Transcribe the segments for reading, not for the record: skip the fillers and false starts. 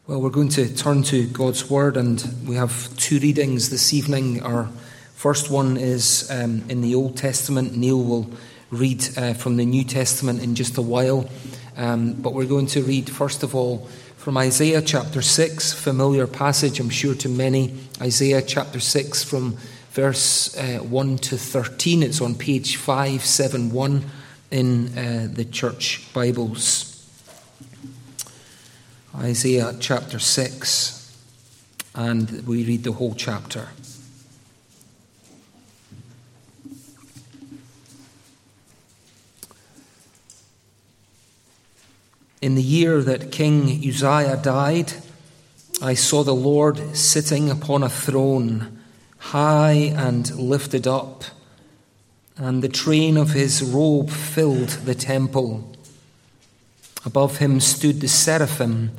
Well, we're going to turn to God's Word, and we have two readings this evening. Our first one is in the Old Testament. Neil will read from the New Testament in just a while. But we're going to read, first of all, from Isaiah chapter 6, familiar passage, I'm sure, to many. Isaiah chapter 6 from verse 1 to 13. It's on page 571 in the church Bibles. Isaiah chapter 6, and we read the whole chapter. In the year that King Uzziah died, I saw the Lord sitting upon a throne, high and lifted up, and the train of his robe filled the temple. Above him stood the seraphim.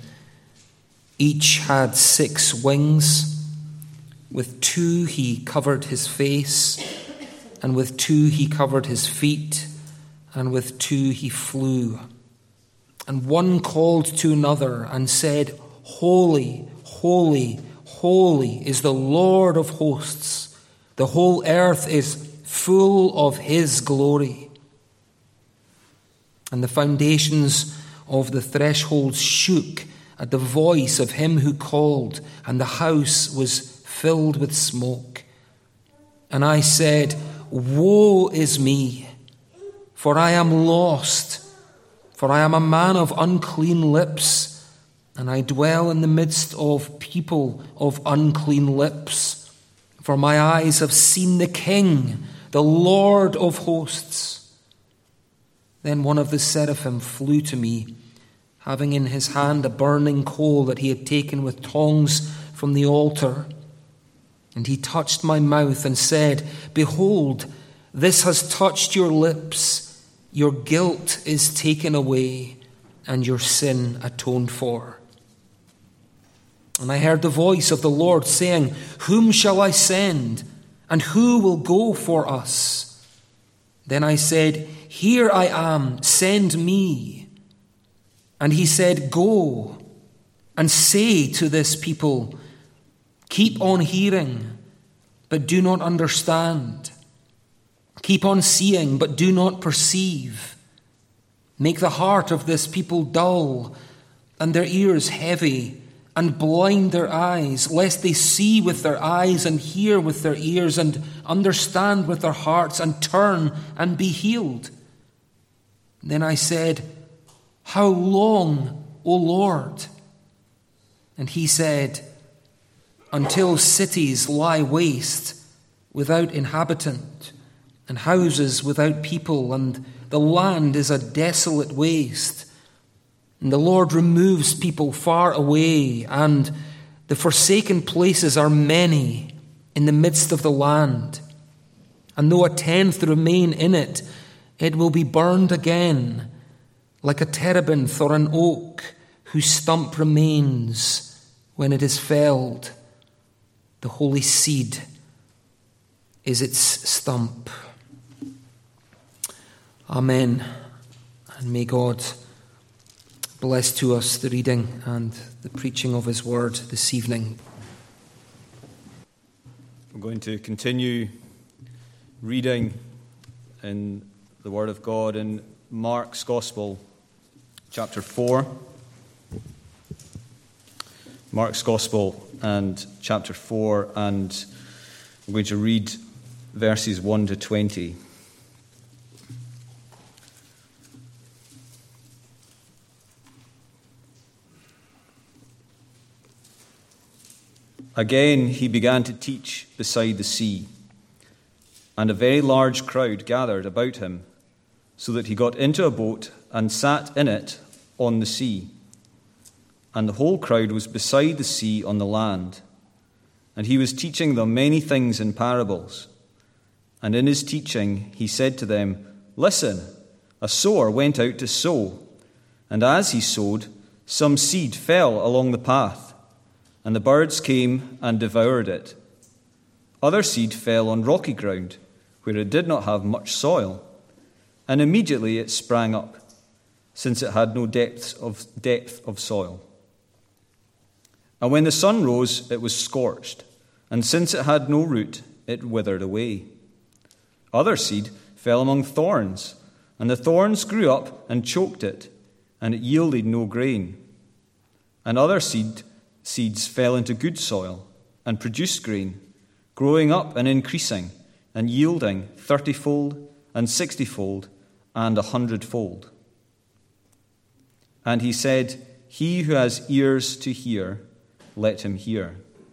Each had 6 wings. With 2 he covered his face, and with 2 he covered his feet, and with 2 he flew. And one called to another and said, "Holy, holy, holy is the Lord of hosts. The whole earth is full of his glory." And the foundations of the thresholds shook at the voice of him who called, and the house was filled with smoke. And I said, "Woe is me, for I am lost, for I am a man of unclean lips, and I dwell in the midst of people of unclean lips. For my eyes have seen the King, the Lord of hosts." Then one of the seraphim flew to me, having in his hand a burning coal that he had taken with tongs from the altar. And he touched my mouth and said, "Behold, this has touched your lips. Your guilt is taken away, and your sin atoned for." And I heard the voice of the Lord saying, "Whom shall I send? And who will go for us?" Then I said, "Here I am, send me." And he said, "Go and say to this people, keep on hearing, but do not understand. Keep on seeing, but do not perceive. Make the heart of this people dull, and their ears heavy, and blind their eyes, lest they see with their eyes, and hear with their ears, and understand with their hearts, and turn and be healed." Then I said, "How long, O Lord?" And he said, "Until cities lie waste without inhabitant, and houses without people, and the land is a desolate waste. And the Lord removes people far away, and the forsaken places are many in the midst of the land. And though 1/10 remain in it, it will be burned again, like a terebinth or an oak whose stump remains when it is felled. The holy seed is its stump." Amen. And may God bless to us the reading and the preaching of his word this evening. We're going to continue reading in the Word of God in Mark's Gospel, chapter 4. Mark's Gospel and chapter 4, and I'm going to read verses 1 to 20. Again he began to teach beside the sea, and a very large crowd gathered about him, so that he got into a boat and sat in it on the sea. And the whole crowd was beside the sea on the land. And he was teaching them many things in parables. And in his teaching he said to them, "Listen, a sower went out to sow. And as he sowed, some seed fell along the path, and the birds came and devoured it. Other seed fell on rocky ground, where it did not have much soil. And immediately it sprang up, since it had no depth of soil. And when the sun rose, it was scorched, and since it had no root, it withered away. Other seed fell among thorns, and the thorns grew up and choked it, and it yielded no grain. And other seeds fell into good soil, and produced grain, growing up and increasing, and yielding 30-fold, and 60-fold, and 100-fold. And he said, He who has ears to hear, let him hear.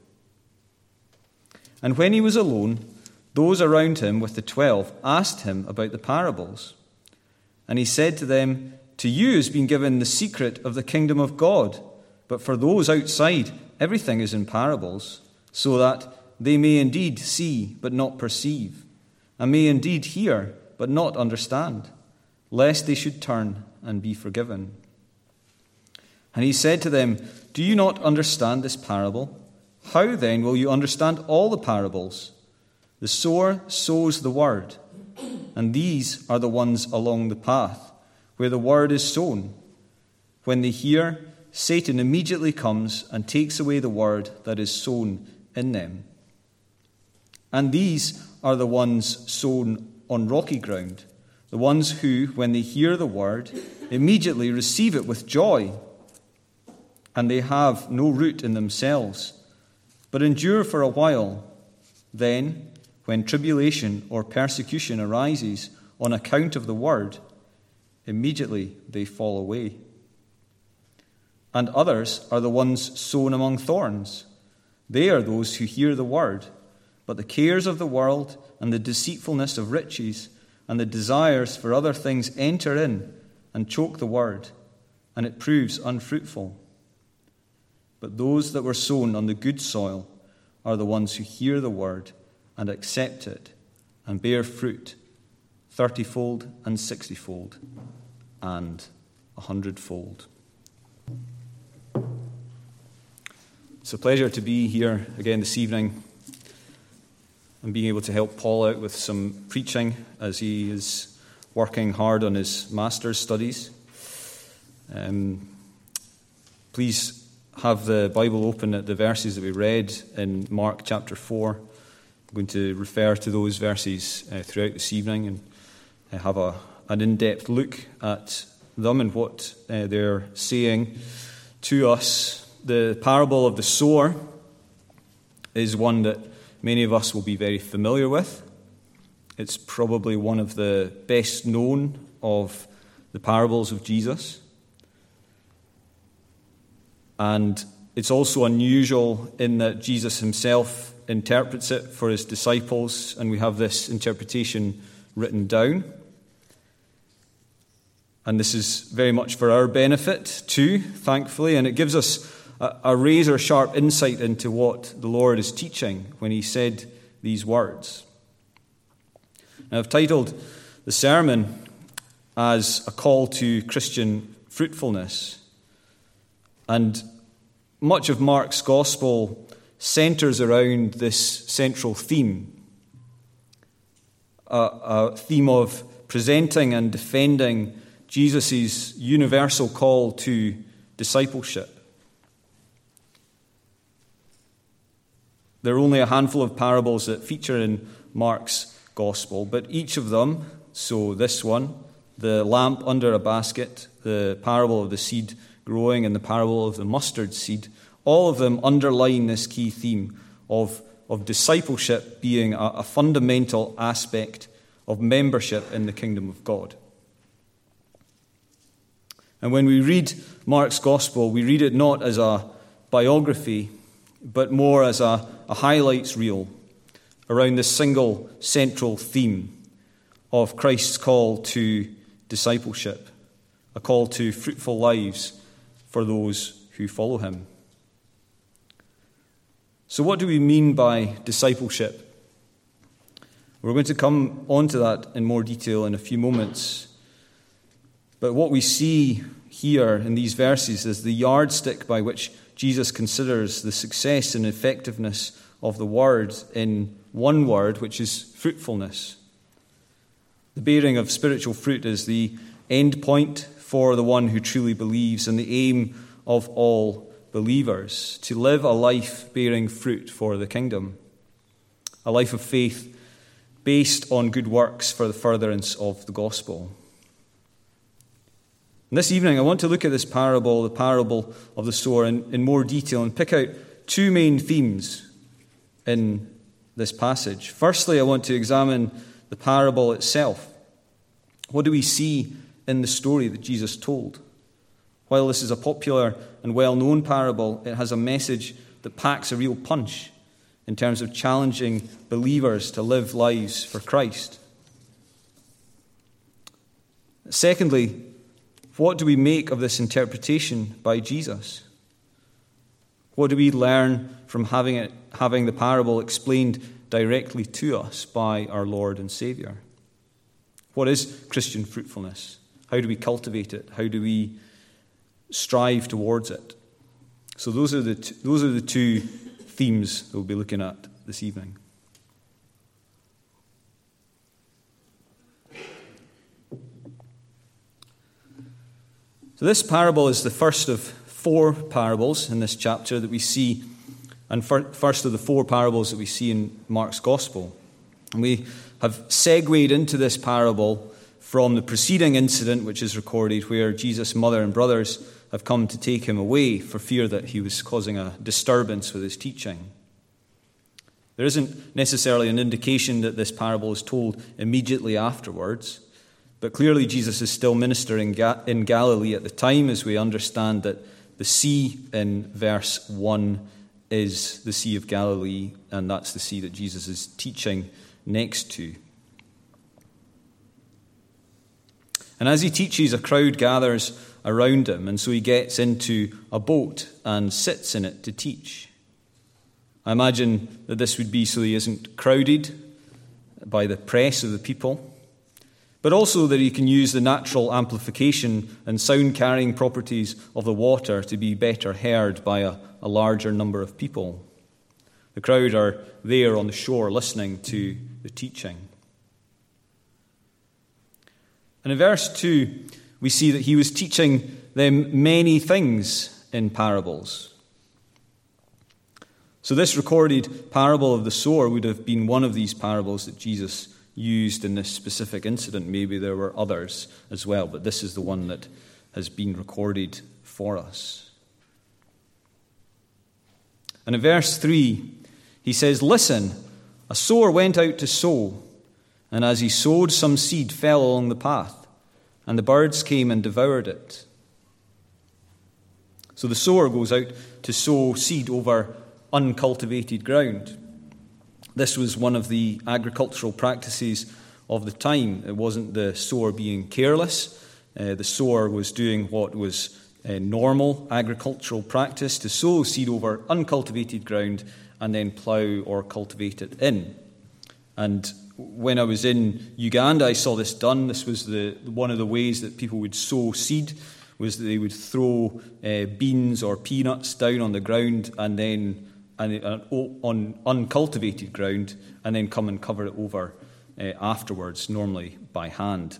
And when he was alone, those around him with the 12 asked him about the parables. And he said to them, To you has been given the secret of the kingdom of God, but for those outside, everything is in parables, so that they may indeed see but not perceive, and may indeed hear but not understand, lest they should turn and be forgiven. And he said to them, Do you not understand this parable? How then will you understand all the parables? The sower sows the word, and these are the ones along the path, where the word is sown. When they hear, Satan immediately comes and takes away the word that is sown in them. And these are the ones sown on rocky ground, the ones who, when they hear the word, immediately receive it with joy. And they have no root in themselves, but endure for a while. Then, when tribulation or persecution arises on account of the word, immediately they fall away. And others are the ones sown among thorns. They are those who hear the word, but the cares of the world and the deceitfulness of riches and the desires for other things enter in and choke the word, and it proves unfruitful. But those that were sown on the good soil are the ones who hear the word and accept it and bear fruit, 30-fold and 60-fold and 100-fold. It's a pleasure to be here again this evening and being able to help Paul out with some preaching as he is working hard on his master's studies. Please have the Bible open at the verses that we read in Mark chapter 4. I'm going to refer to those verses throughout this evening and have an in-depth look at them and what they're saying to us. The parable of the sower is one that many of us will be very familiar with. It's probably one of the best known of the parables of Jesus. And it's also unusual in that Jesus himself interprets it for his disciples, and we have this interpretation written down. And this is very much for our benefit too, thankfully, and it gives us a razor-sharp insight into what the Lord is teaching when he said these words. Now, I've titled the sermon as a call to Christian fruitfulness. And much of Mark's gospel centres around this central theme, a theme of presenting and defending Jesus' universal call to discipleship. There are only a handful of parables that feature in Mark's gospel, but each of them, so this one, the lamp under a basket, the parable of the seed growing, and the parable of the mustard seed, all of them underline this key theme of discipleship being a fundamental aspect of membership in the kingdom of God. And when we read Mark's gospel, we read it not as a biography, but more as a highlights reel around this single central theme of Christ's call to discipleship, a call to fruitful lives for those who follow him. So what do we mean by discipleship? We're going to come on to that in more detail in a few moments. But what we see here in these verses is the yardstick by which Jesus considers the success and effectiveness of the word in one word, which is fruitfulness. The bearing of spiritual fruit is the end point for the one who truly believes and the aim of all believers to live a life bearing fruit for the kingdom, a life of faith based on good works for the furtherance of the gospel. And this evening I want to look at this parable, the parable of the sower, in more detail and pick out two main themes in this passage. Firstly, I want to examine the parable itself. What do we see in the story that Jesus told? While this is a popular and well-known parable, it has a message that packs a real punch in terms of challenging believers to live lives for Christ. Secondly, what do we make of this interpretation by Jesus? What do we learn from having the parable explained directly to us by our Lord and Saviour? What is Christian fruitfulness? How do we cultivate it? How do we strive towards it? So those are the two themes that we'll be looking at this evening. So this parable is the first of four parables in this chapter that we see, and first of the four parables that we see in Mark's Gospel. And we have segued into this parable from the preceding incident, which is recorded, where Jesus' mother and brothers have come to take him away for fear that he was causing a disturbance with his teaching. There isn't necessarily an indication that this parable is told immediately afterwards, but clearly Jesus is still ministering in Galilee at the time, as we understand that the sea in verse 1 is the Sea of Galilee, and that's the sea that Jesus is teaching next to. And as he teaches, a crowd gathers around him, and so he gets into a boat and sits in it to teach. I imagine that this would be so he isn't crowded by the press of the people, but also that he can use the natural amplification and sound-carrying properties of the water to be better heard by a larger number of people. The crowd are there on the shore listening to the teaching. And in verse 2, we see that he was teaching them many things in parables. So this recorded parable of the sower would have been one of these parables that Jesus used in this specific incident. Maybe there were others as well, but this is the one that has been recorded for us. And in verse 3, he says, "Listen, a sower went out to sow, and as he sowed, some seed fell along the path, and the birds came and devoured it." So the sower goes out to sow seed over uncultivated ground. This was one of the agricultural practices of the time. It wasn't the sower being careless. The sower was doing what was a normal agricultural practice, to sow seed over uncultivated ground and then plough or cultivate it in. And when I was in Uganda, I saw this done. This was one of the ways that people would sow seed, was that they would throw beans or peanuts down on the ground on uncultivated ground, and then come and cover it over afterwards, normally by hand.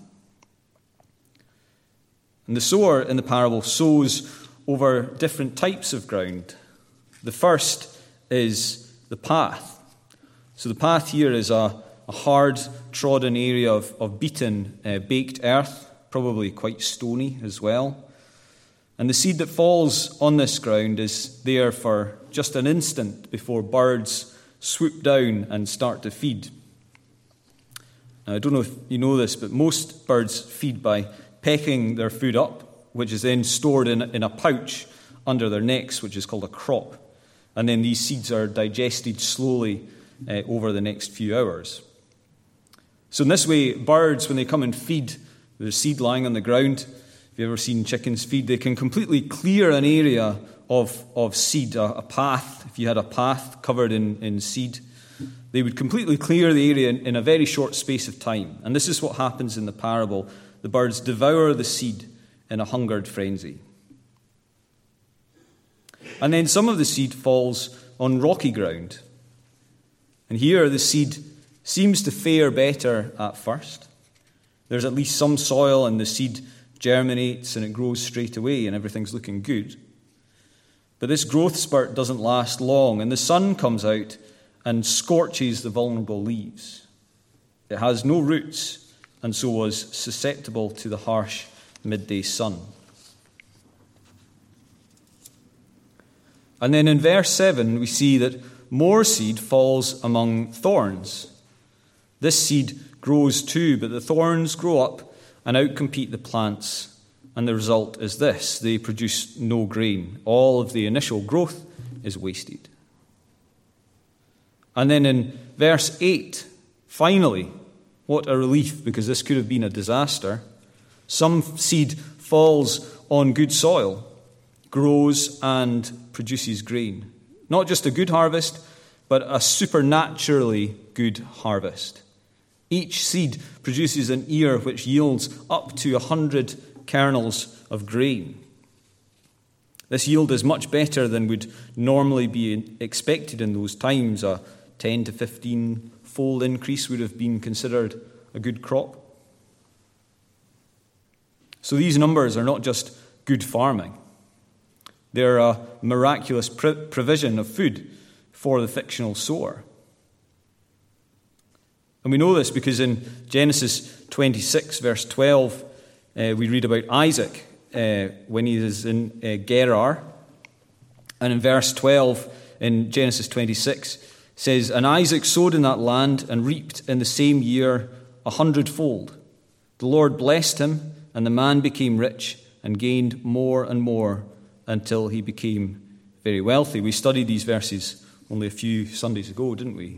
And the sower in the parable sows over different types of ground. The first is the path. So the path here is a hard, trodden area of beaten, baked earth, probably quite stony as well. And the seed that falls on this ground is there for just an instant before birds swoop down and start to feed. Now, I don't know if you know this, but most birds feed by pecking their food up, which is then stored in a pouch under their necks, which is called a crop. And then these seeds are digested slowly over the next few hours. So in this way, birds, when they come and feed, there's seed lying on the ground. If you've ever seen chickens feed, they can completely clear an area of seed, a path. If you had a path covered in seed, they would completely clear the area in a very short space of time. And this is what happens in the parable. The birds devour the seed in a hungered frenzy. And then some of the seed falls on rocky ground. And here the seed seems to fare better at first. There's at least some soil, and the seed germinates and it grows straight away and everything's looking good. But this growth spurt doesn't last long, and the sun comes out and scorches the vulnerable leaves. It has no roots, and so was susceptible to the harsh midday sun. And then in verse 7, we see that more seed falls among thorns. This seed grows too, but the thorns grow up and outcompete the plants. And the result is this: they produce no grain. All of the initial growth is wasted. And then in verse 8, finally, what a relief, because this could have been a disaster. Some seed falls on good soil, grows and produces grain. Not just a good harvest, but a supernaturally good harvest. Each seed produces an ear which yields up to 100 kernels of grain. This yield is much better than would normally be expected in those times. A 10 to 15-fold increase would have been considered a good crop. So these numbers are not just good farming. They're a miraculous provision of food for the fictional sower. And we know this because in Genesis 26, verse 12, we read about Isaac when he is in Gerar. And in verse 12 in Genesis 26 says, "And Isaac sowed in that land and reaped in the same year 100-fold. The Lord blessed him, and the man became rich and gained more and more until he became very wealthy." We studied these verses only a few Sundays ago, didn't we?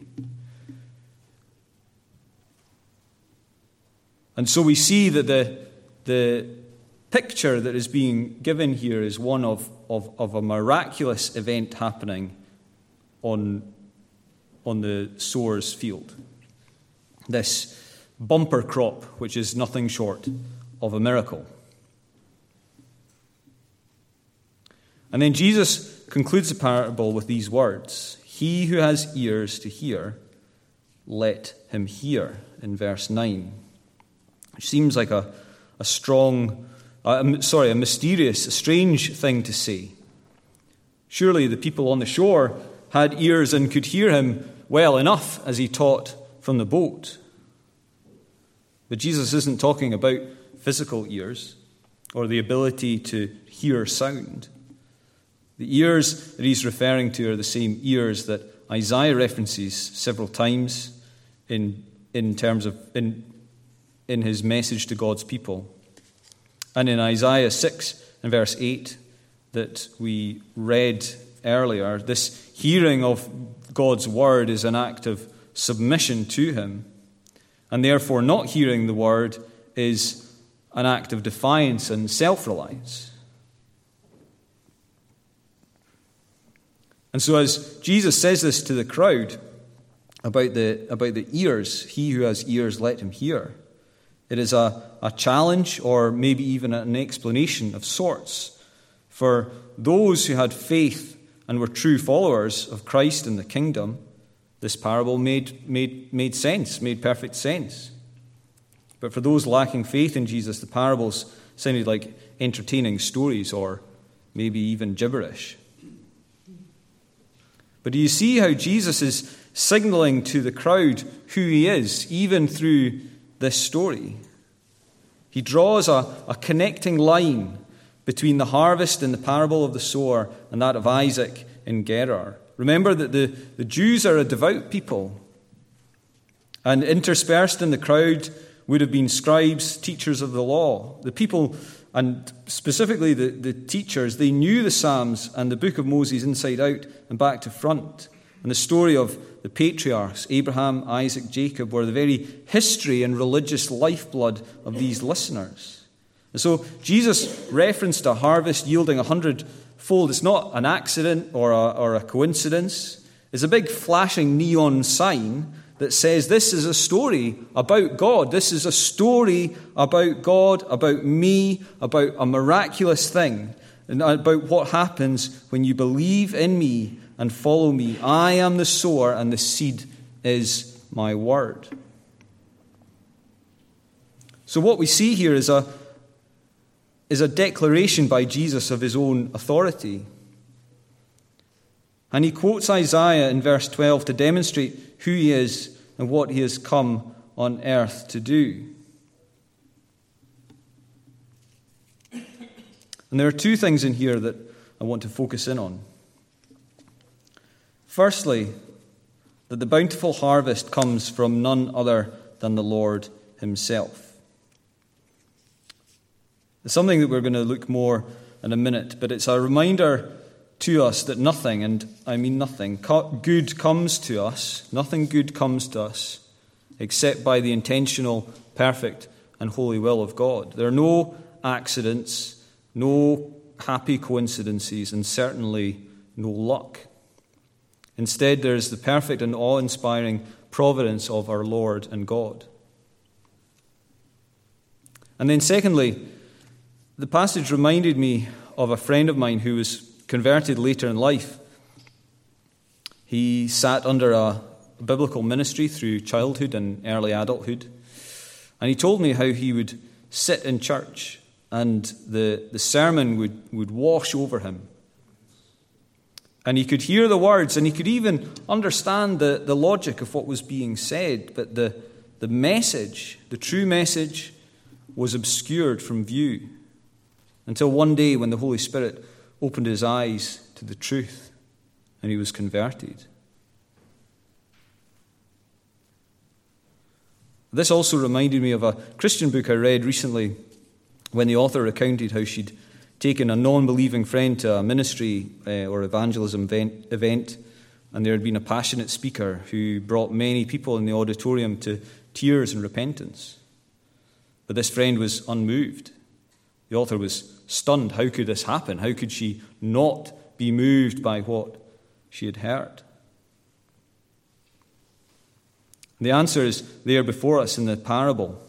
And so we see that the picture that is being given here is one of a miraculous event happening on the sower's field. This bumper crop, which is nothing short of a miracle. And then Jesus concludes the parable with these words: "He who has ears to hear, let him hear," in verse 9. Which seems like a mysterious, a strange thing to say. Surely the people on the shore had ears and could hear him well enough as he taught from the boat. But Jesus isn't talking about physical ears or the ability to hear sound. The ears that he's referring to are the same ears that Isaiah references several times in his message to God's people. And in Isaiah 6 and verse 8 that we read earlier, this hearing of God's word is an act of submission to him, and therefore not hearing the word is an act of defiance and self-reliance. And so as Jesus says this to the crowd about the ears, "He who has ears, let him hear," it is a challenge, or maybe even an explanation of sorts, for those who had faith and were true followers of Christ and the kingdom. This parable made sense, made perfect sense. But for those lacking faith in Jesus, the parables sounded like entertaining stories, or maybe even gibberish. But do you see how Jesus is signaling to the crowd who he is, even through this story? He draws a connecting line between the harvest in the parable of the sower and that of Isaac in Gerar. Remember that the Jews are a devout people, and interspersed in the crowd would have been scribes, teachers of the law. The people, and specifically the teachers, they knew the Psalms and the book of Moses inside out and back to front. And the story of the patriarchs, Abraham, Isaac, Jacob, were the very history and religious lifeblood of these listeners. And so Jesus referenced a harvest yielding 100-fold. It's not an accident or a coincidence. It's a big flashing neon sign that says this is a story about God. This is a story about God, about me, about a miraculous thing, and about what happens when you believe in me and follow me. I am the sower, and the seed is my word. So what we see here is a declaration by Jesus of his own authority. And he quotes Isaiah in verse 12 to demonstrate who he is and what he has come on earth to do. And there are two things in here that I want to focus in on. Firstly, that the bountiful harvest comes from none other than the Lord himself. It's something that we're going to look more in a minute, but it's a reminder to us that nothing, and I mean nothing, good comes to us, nothing good comes to us except by the intentional, perfect, and holy will of God. There are no accidents, no happy coincidences, and certainly no luck. Instead, there is the perfect and awe-inspiring providence of our Lord and God. And then secondly, the passage reminded me of a friend of mine who was converted later in life. He sat under a biblical ministry through childhood and early adulthood. And he told me how he would sit in church and the sermon would wash over him. And he could hear the words and he could even understand the logic of what was being said. But the message, the true message, was obscured from view until one day when the Holy Spirit opened his eyes to the truth and he was converted. This also reminded me of a Christian book I read recently when the author recounted how she'd taken a non-believing friend to a ministry or evangelism event, and there had been a passionate speaker who brought many people in the auditorium to tears and repentance. But this friend was unmoved. The author was stunned. How could this happen? How could she not be moved by what she had heard? The answer is there before us in the parable,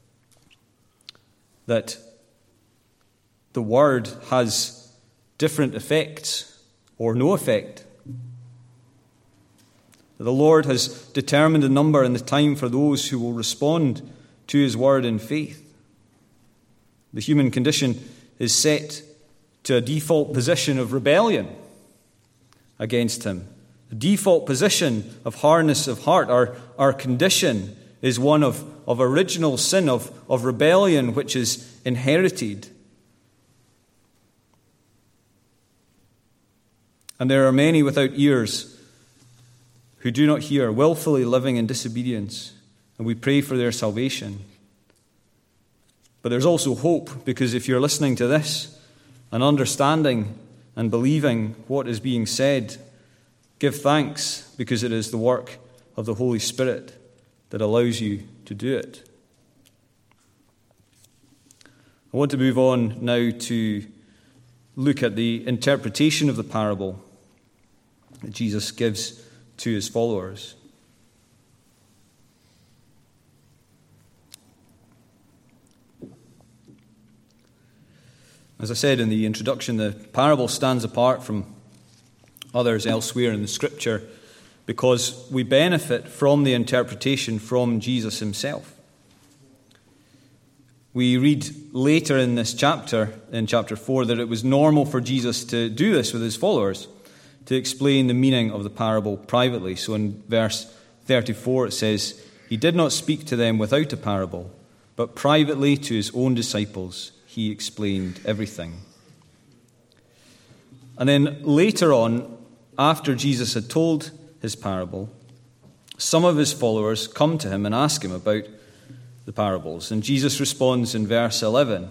that the word has different effects or no effect. The Lord has determined the number and the time for those who will respond to his word in faith. The human condition is set to a default position of rebellion against him. A default position of hardness of heart. Our condition is one of original sin, of rebellion, which is inherited. And there are many without ears who do not hear, willfully living in disobedience, and we pray for their salvation. But there's also hope, because if you're listening to this and understanding and believing what is being said, give thanks, because it is the work of the Holy Spirit that allows you to do it. I want to move on now to look at the interpretation of the parable that Jesus gives to his followers. As I said in the introduction, the parable stands apart from others elsewhere in the Scripture because we benefit from the interpretation from Jesus himself. We read later in this chapter, in chapter 4, that it was normal for Jesus to do this with his followers, to explain the meaning of the parable privately. So in verse 34 it says, "He did not speak to them without a parable, but privately to his own disciples he explained everything." And then later on, after Jesus had told his parable, some of his followers come to him and ask him about the parables. And Jesus responds in verse 11.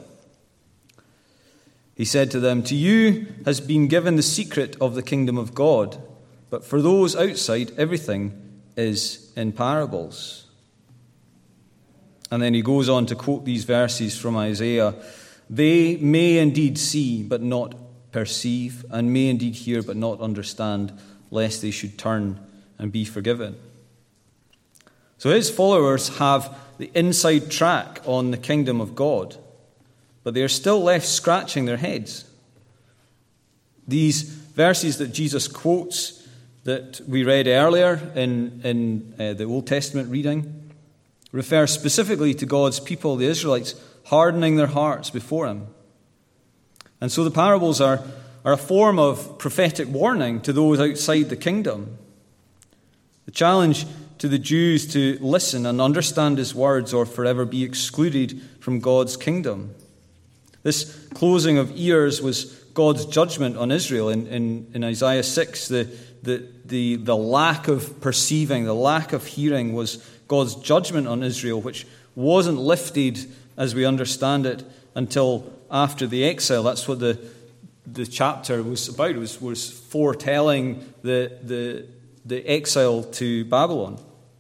He said to them, "To you has been given the secret of the kingdom of God, but for those outside, everything is in parables." And then he goes on to quote these verses from Isaiah. "They may indeed see, but not perceive, and may indeed hear, but not understand, lest they should turn and be forgiven." So his followers have the inside track on the kingdom of God, but they are still left scratching their heads. These verses that Jesus quotes that we read earlier in the Old Testament reading refer specifically to God's people, the Israelites, hardening their hearts before him. And so the parables are a form of prophetic warning to those outside the kingdom. The challenge to the Jews to listen and understand his words or forever be excluded from God's kingdom. This closing of ears was God's judgment on Israel. In Isaiah 6, the lack of perceiving, the lack of hearing was God's judgment on Israel, which wasn't lifted, as we understand it, until after the exile. That's what the chapter was about. It was foretelling the exile to Babylon.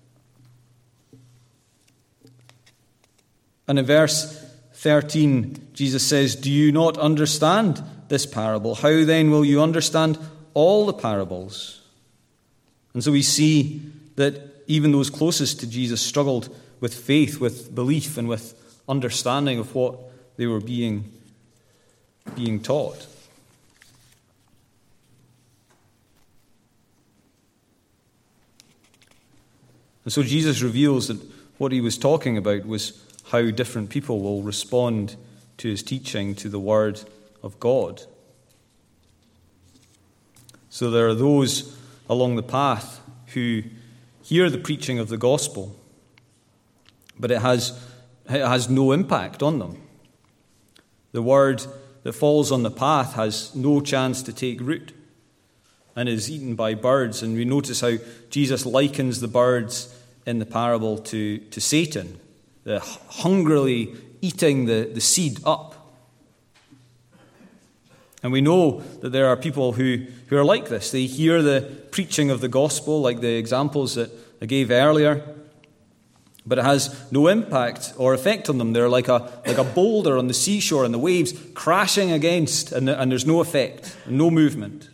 And in verse 13, Jesus says, "Do you not understand this parable? How then will you understand all the parables?" And so we see that even those closest to Jesus struggled with faith, with belief, and with understanding of what they were being taught. And so Jesus reveals that what he was talking about was how different people will respond to his teaching, to the word of God. So there are those along the path who hear the preaching of the gospel, but it has no impact on them. The word that falls on the path has no chance to take root and is eaten by birds. And we notice how Jesus likens the birds in the parable to Satan, hungrily eating the seed up. And we know that there are people who are like this. They hear the preaching of the gospel, like the examples that I gave earlier, but it has no impact or effect on them. They're like a boulder on the seashore and the waves crashing against, and there's no effect, no movement.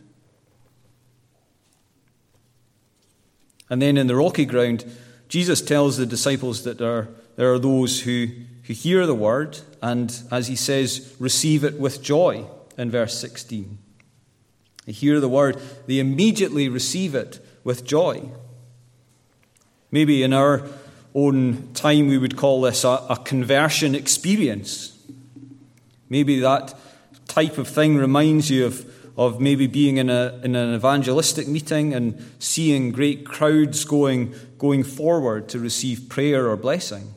And then in the rocky ground, Jesus tells the disciples that there are those who hear the word and, as he says, receive it with joy in verse 16. They hear the word, they immediately receive it with joy. Maybe in our own time we would call this a conversion experience. Maybe that type of thing reminds you of maybe being in an evangelistic meeting and seeing great crowds going forward to receive prayer or blessing.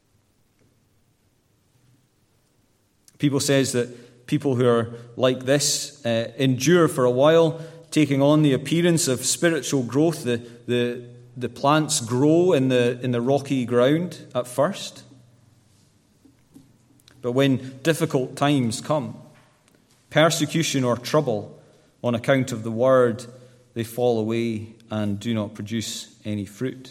People says that people who are like this endure for a while, taking on the appearance of spiritual growth. The plants grow in the rocky ground at first. But when difficult times come, persecution or trouble on account of the word, they fall away and do not produce any fruit.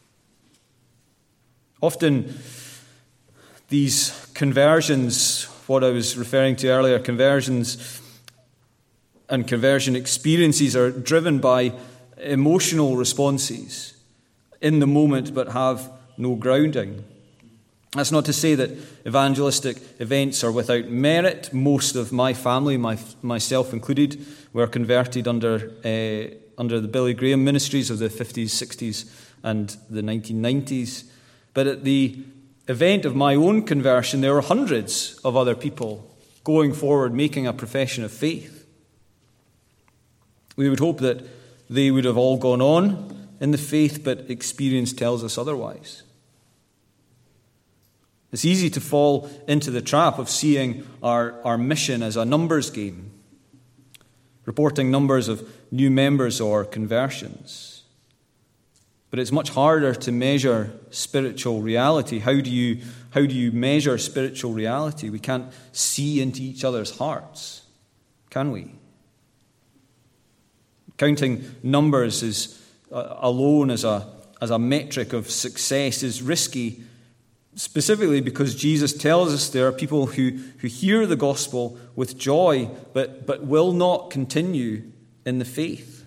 Often these conversions, what I was referring to earlier, conversions and conversion experiences are driven by emotional responses in the moment but have no grounding. That's not to say that evangelistic events are without merit. Most of my family, myself included, were converted under the Billy Graham ministries of the 50s, 60s and the 1990s. But at the event of my own conversion, there were hundreds of other people going forward, making a profession of faith. We would hope that they would have all gone on in the faith, but experience tells us otherwise. It's easy to fall into the trap of seeing our mission as a numbers game, reporting numbers of new members or conversions. But it's much harder to measure spiritual reality. How do you measure spiritual reality? We can't see into each other's hearts, can we? Counting numbers alone as a metric of success is risky, specifically because Jesus tells us there are people who hear the gospel with joy but will not continue in the faith.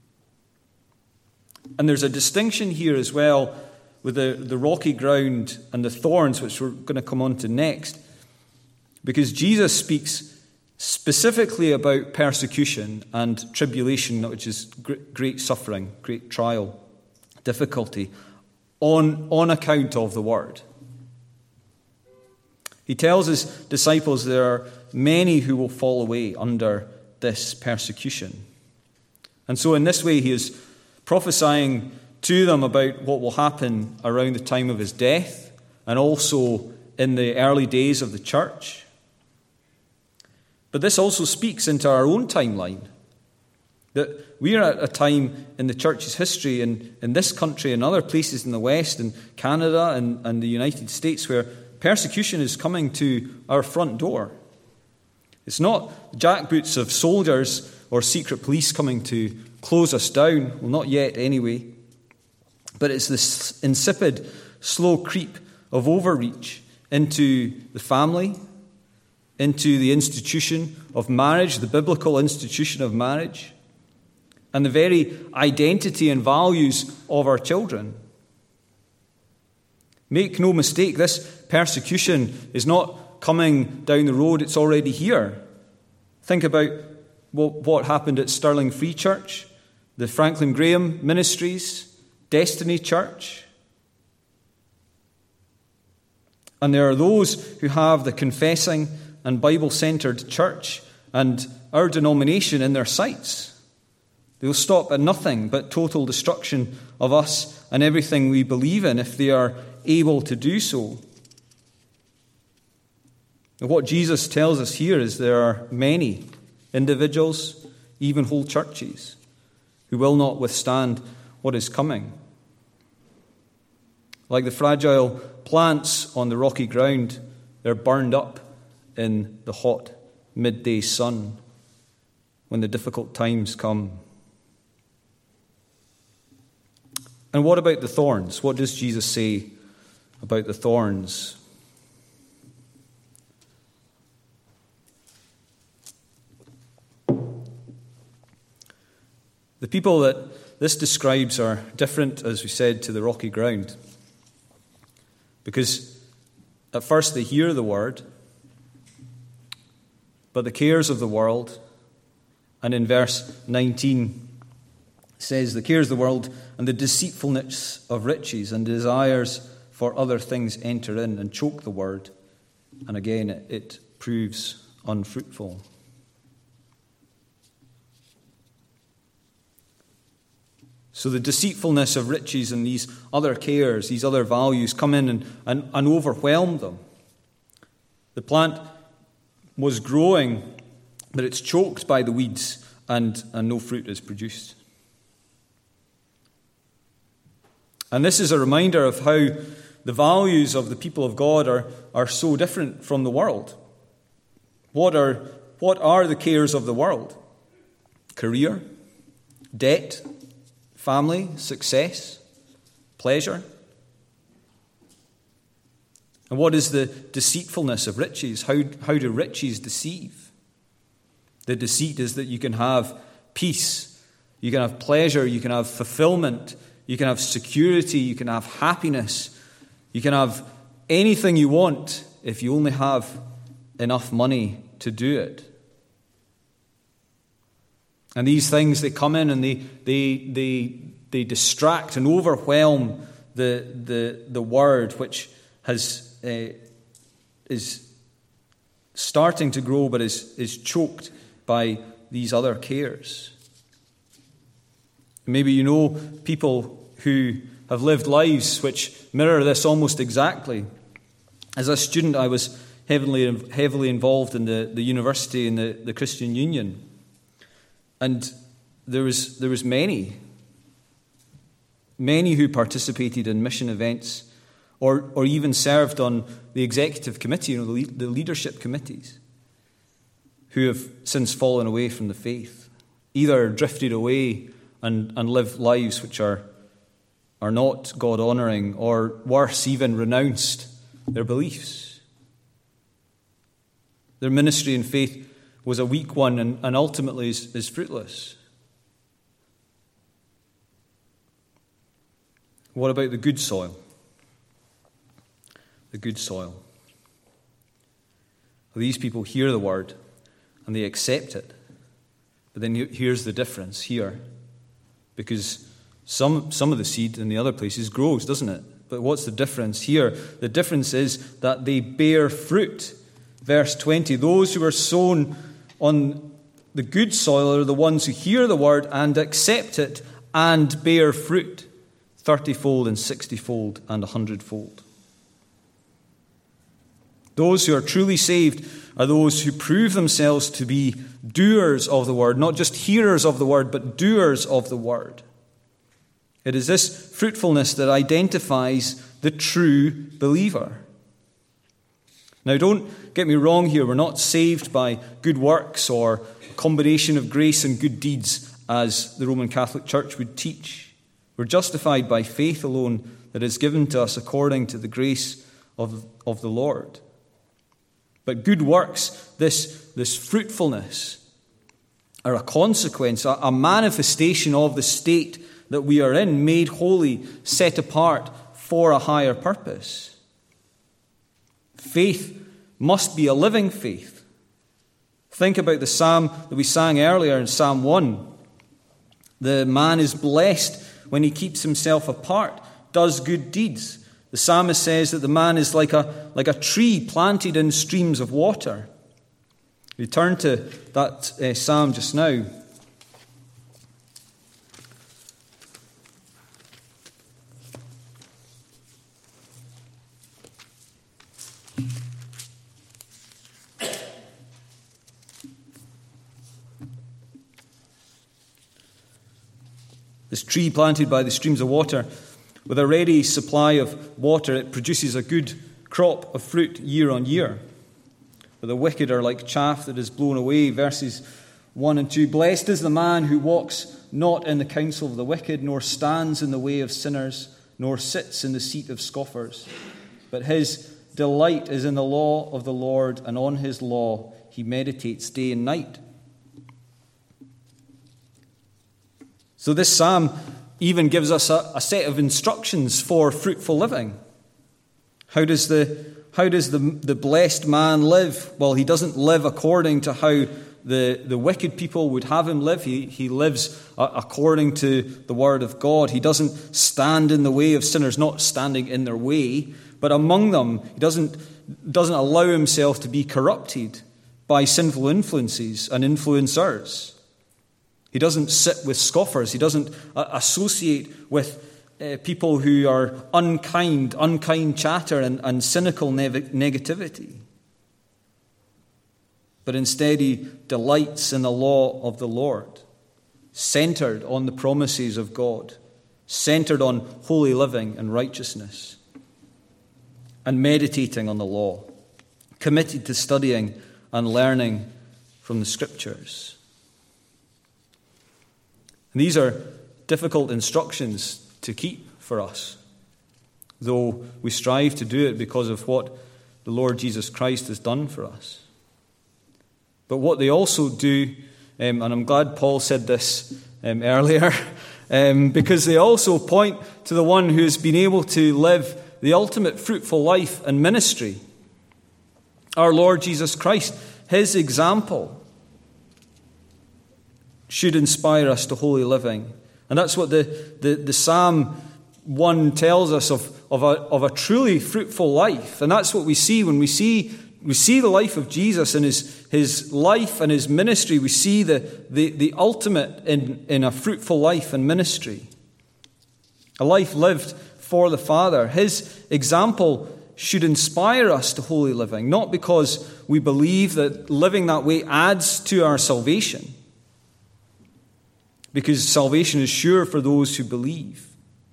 And there's a distinction here as well with the rocky ground and the thorns, which we're going to come on to next, because Jesus speaks specifically about persecution and tribulation, which is great suffering, great trial, difficulty, on account of the word. He tells his disciples there are many who will fall away under this persecution. And so in this way he is prophesying to them about what will happen around the time of his death and also in the early days of the church. But this also speaks into our own timeline, that we are at a time in the church's history in this country and other places in the West and Canada and the United States where persecution is coming to our front door. It's not jackboots of soldiers or secret police coming to close us down. Well, not yet anyway. But it's this insipid, slow creep of overreach into the family, into the institution of marriage, the biblical institution of marriage, and the very identity and values of our children. Make no mistake, this persecution is not coming down the road, it's already here. Think about what happened at Stirling Free Church, the Franklin Graham Ministries, Destiny Church. And there are those who have the confessing and Bible-centered church and our denomination in their sights. They will stop at nothing but total destruction of us and everything we believe in if they are able to do so. And what Jesus tells us here is there are many individuals, even whole churches, who will not withstand what is coming. Like the fragile plants on the rocky ground, they're burned up in the hot midday sun when the difficult times come. And what about the thorns? What does Jesus say about the thorns? The people that this describes are different, as we said, to the rocky ground. Because at first they hear the word, but the cares of the world, and in verse 19 it says, the cares of the world and the deceitfulness of riches and desires for other things enter in and choke the word, and again it proves unfruitful. So the deceitfulness of riches and these other cares, these other values come in and overwhelm them. The plant was growing, but it's choked by the weeds and no fruit is produced. And this is a reminder of how the values of the people of God are so different from the world. What are the cares of the world? Career, debt, family, success, pleasure. And what is the deceitfulness of riches? How do riches deceive? The deceit is that you can have peace, you can have pleasure, you can have fulfillment, you can have security, you can have happiness, you can have anything you want if you only have enough money to do it. And these things, they come in and they distract and overwhelm the word, which is starting to grow but is choked by these other cares. Maybe you know people who have lived lives which mirror this almost exactly. As a student, I was heavily involved in the university and the Christian Union. And there was many who participated in mission events or even served on the executive committee, the leadership committees, who have since fallen away from the faith, either drifted away and lived lives which are not God-honouring, or worse, even renounced their beliefs. Their ministry in faith was a weak one and ultimately is fruitless. What about the good soil? The good soil. Well, these people hear the word and they accept it. But then here's the difference here. Because some of the seed in the other places grows, doesn't it? But what's the difference here? The difference is that they bear fruit. Verse 20, those who are sown on the good soil are the ones who hear the word and accept it and bear fruit, 30-fold and 60-fold and 100-fold. Those who are truly saved are those who prove themselves to be doers of the word, not just hearers of the word, but doers of the word. It is this fruitfulness that identifies the true believer. Now, don't get me wrong here. We're not saved by good works or a combination of grace and good deeds, as the Roman Catholic Church would teach. We're justified by faith alone that is given to us according to the grace of the Lord. But good works, this fruitfulness, are a consequence, a manifestation of the state that we are in, made holy, set apart for a higher purpose. Faith must be a living faith. Think about the psalm that we sang earlier in Psalm 1. The man is blessed when he keeps himself apart, does good deeds. The psalmist says that the man is like a tree planted in streams of water. We turn to that psalm just now. This tree planted by the streams of water, with a ready supply of water, it produces a good crop of fruit year on year. But the wicked are like chaff that is blown away. Verses 1 and 2. Blessed is the man who walks not in the counsel of the wicked, nor stands in the way of sinners, nor sits in the seat of scoffers. But his delight is in the law of the Lord, and on his law he meditates day and night. So this psalm even gives us a set of instructions for fruitful living. How does the blessed man live? Well, he doesn't live according to how the wicked people would have him live. He lives according to the word of God. He doesn't stand in the way of sinners, not standing in their way, but among them. He doesn't allow himself to be corrupted by sinful influences and influencers. He doesn't sit with scoffers. He doesn't associate with people who are unkind chatter and cynical negativity. But instead he delights in the law of the Lord, centered on the promises of God, centered on holy living and righteousness, and meditating on the law, committed to studying and learning from the Scriptures. And these are difficult instructions to keep for us, though we strive to do it because of what the Lord Jesus Christ has done for us. But what they also do, and I'm glad Paul said this earlier, because they also point to the one who has been able to live the ultimate fruitful life and ministry, our Lord Jesus Christ. His example should inspire us to holy living. And that's what the Psalm 1 tells us of a truly fruitful life. And that's what we see when we see the life of Jesus and his life and his ministry. We see the ultimate in a fruitful life and ministry. A life lived for the Father. His example should inspire us to holy living, not because we believe that living that way adds to our salvation, because salvation is sure for those who believe.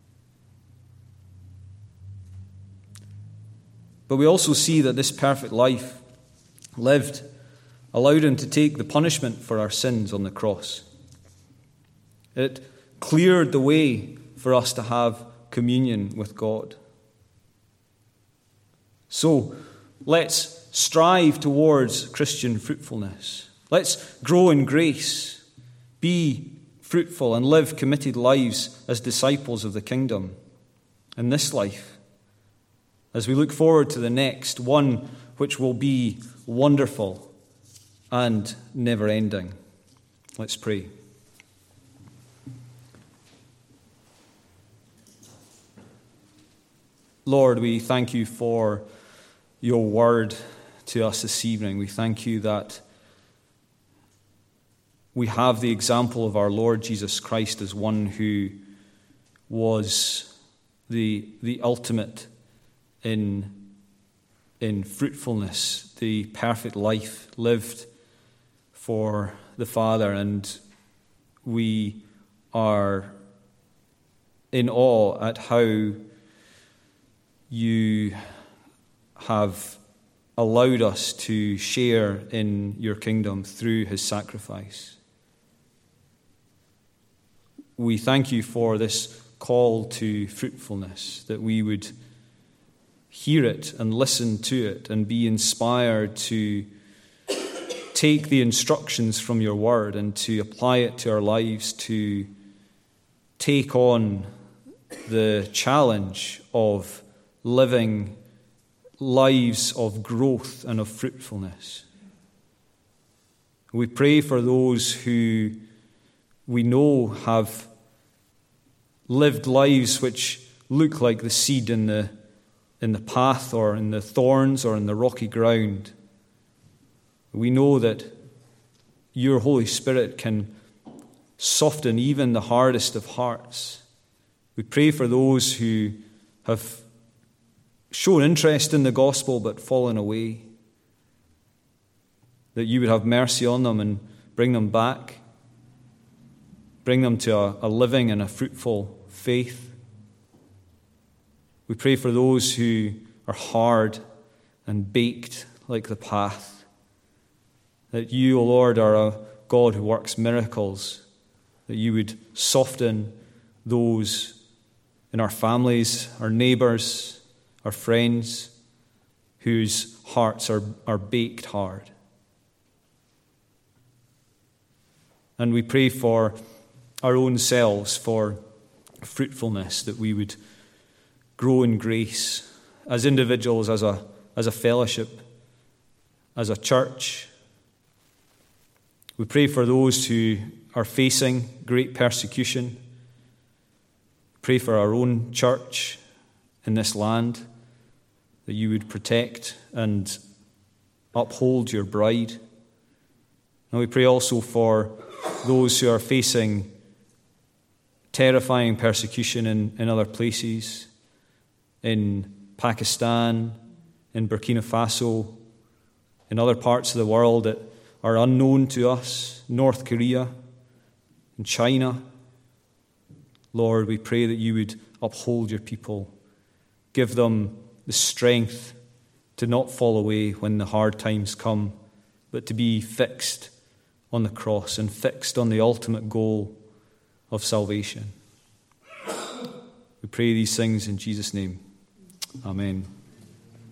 But we also see that this perfect life lived allowed him to take the punishment for our sins on the cross. It cleared the way for us to have communion with God. So, let's strive towards Christian fruitfulness. Let's grow in grace, be fruitful, and live committed lives as disciples of the kingdom in this life, as we look forward to the next, one which will be wonderful and never-ending. Let's pray. Lord, we thank you for your word to us this evening. We thank you that we have the example of our Lord Jesus Christ as one who was the ultimate in fruitfulness, the perfect life lived for the Father, and we are in awe at how you have allowed us to share in your kingdom through his sacrifice. We thank you for this call to fruitfulness, that we would hear it and listen to it and be inspired to take the instructions from your word and to apply it to our lives, to take on the challenge of living lives of growth and of fruitfulness. We pray for those who we know have lived lives which look like the seed in the path or in the thorns or in the rocky ground. We know that your Holy Spirit can soften even the hardest of hearts. We pray for those who have shown interest in the gospel but fallen away, that you would have mercy on them and bring them back, bring them to a living and a fruitful faith. We pray for those who are hard and baked like the path, that you, O Lord, are a God who works miracles, that you would soften those in our families, our neighbours, our friends, whose hearts are baked hard. And we pray for our own selves, for fruitfulness, that we would grow in grace as individuals, as a fellowship, as a church. We pray for those who are facing great persecution. Pray for our own church in this land, that you would protect and uphold your bride. And we pray also for those who are facing terrifying persecution in other places, in Pakistan, in Burkina Faso, in other parts of the world that are unknown to us, North Korea, in China. Lord, we pray that you would uphold your people. Give them the strength to not fall away when the hard times come, but to be fixed on the cross and fixed on the ultimate goal of salvation. We pray these things in Jesus' name. Amen.